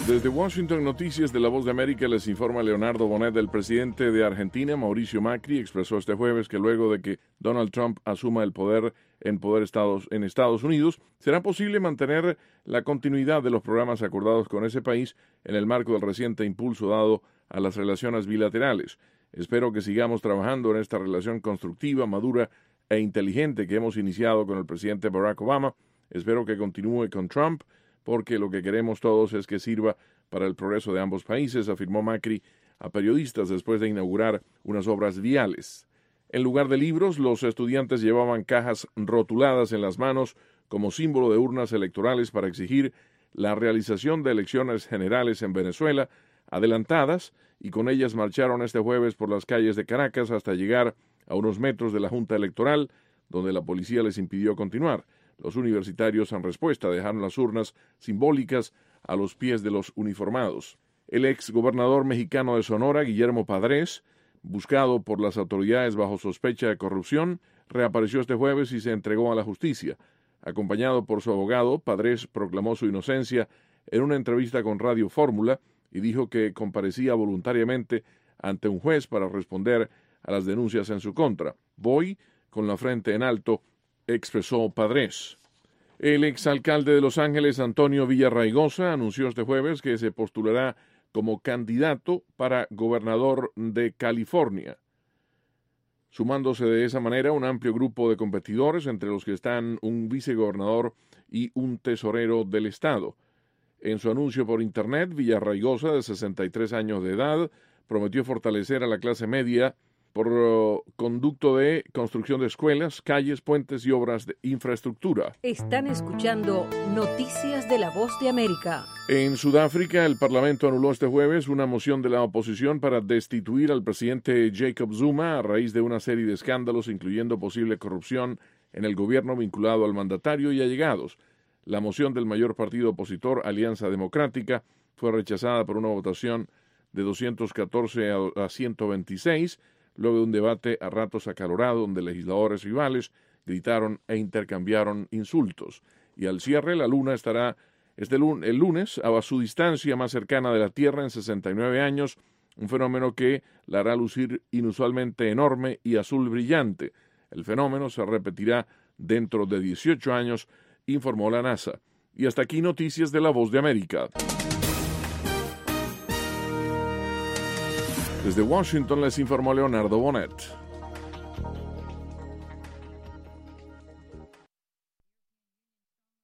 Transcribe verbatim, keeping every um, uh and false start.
Desde Washington, Noticias de La Voz de América, les informa Leonardo Bonet. El presidente de Argentina, Mauricio Macri, expresó este jueves que luego de que Donald Trump asuma el poder en, poder Estados, en Estados Unidos, será posible mantener la continuidad de los programas acordados con ese país en el marco del reciente impulso dado a las relaciones bilaterales. Espero que sigamos trabajando en esta relación constructiva, madura e inteligente que hemos iniciado con el presidente Barack Obama. Espero que continúe con Trump, porque lo que queremos todos es que sirva para el progreso de ambos países, afirmó Macri a periodistas después de inaugurar unas obras viales. En lugar de libros, los estudiantes llevaban cajas rotuladas en las manos como símbolo de urnas electorales para exigir la realización de elecciones generales en Venezuela, adelantadas, y con ellas marcharon este jueves por las calles de Caracas hasta llegar a unos metros de la Junta Electoral, donde la policía les impidió continuar. Los universitarios, en respuesta, dejaron las urnas simbólicas a los pies de los uniformados. El ex gobernador mexicano de Sonora, Guillermo Padres, buscado por las autoridades bajo sospecha de corrupción, reapareció este jueves y se entregó a la justicia. Acompañado por su abogado, Padres proclamó su inocencia en una entrevista con Radio Fórmula y dijo que comparecía voluntariamente ante un juez para responder a las denuncias en su contra. Voy con la frente en alto, expresó Padres. El exalcalde de Los Ángeles, Antonio Villarraigosa, anunció este jueves que se postulará como candidato para gobernador de California, sumándose de esa manera un amplio grupo de competidores, entre los que están un vicegobernador y un tesorero del estado. En su anuncio por internet, Villarraigosa, de sesenta y tres años de edad, prometió fortalecer a la clase media por uh, conducto de construcción de escuelas, calles, puentes y obras de infraestructura. Están escuchando Noticias de la Voz de América. En Sudáfrica, el Parlamento anuló este jueves una moción de la oposición para destituir al presidente Jacob Zuma a raíz de una serie de escándalos, incluyendo posible corrupción en el gobierno vinculado al mandatario y allegados. La moción del mayor partido opositor, Alianza Democrática, fue rechazada por una votación de doscientos catorce a ciento veintiséis, luego de un debate a ratos acalorado donde legisladores rivales gritaron e intercambiaron insultos. Y al cierre, la luna estará este lunes, el lunes a su distancia más cercana de la Tierra en sesenta y nueve años, un fenómeno que la hará lucir inusualmente enorme y azul brillante. El fenómeno se repetirá dentro de dieciocho años, informó la NASA. Y hasta aquí Noticias de la Voz de América. Desde Washington les informó Leonardo Bonet.